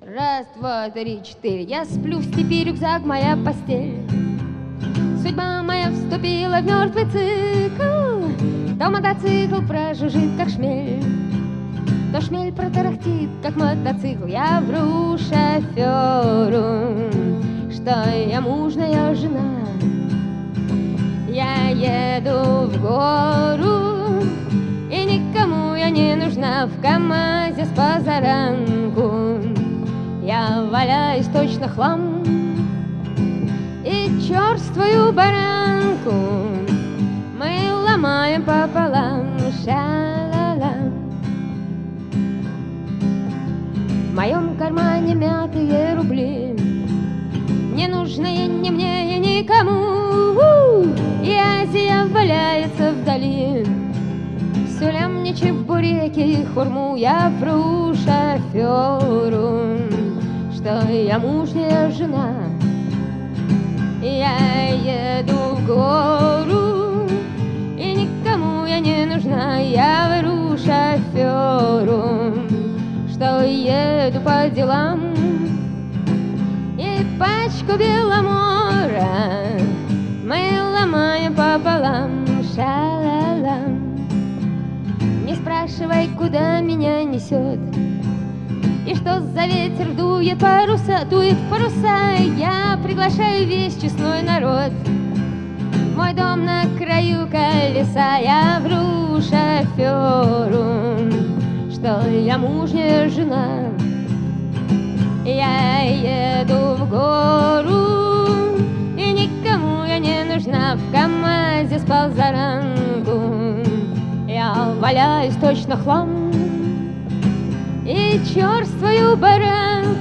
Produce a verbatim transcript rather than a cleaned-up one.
Раз, два, три, четыре. Я сплю в степи, рюкзак, моя постель. Судьба моя вступила в мертвый цикл. То мотоцикл прожужжит, как шмель, то шмель протарахтит, как мотоцикл. Я вру шоферу, что я мужная жена. Я еду в гору, и никому я не нужна. В КамАЗе с позаранку я валяюсь точно хлам, и черствую баранку мы ломаем пополам. Ша-ла-ла. В моем кармане мятые рубли, не нужные ни мне и никому. И Азия валяется вдали, сулям мне чебуреки и хурму. Я вру шоферу, что я мужняя жена. Я еду в гору, и никому я не нужна. Я вру шоферу, что еду по делам, и пачку Беломора мы ломаем пополам. Ша-ла-ла. Не спрашивай, куда меня несет, и что за ветер дует паруса, дует паруса. Я приглашаю весь честной народ в мой дом на краю колеса. Я вру шоферу, что я мужняя жена. Я еду в гору, и никому я не нужна. В КамАЗе с позаранку я валяюсь точно хлам, и черствую баранку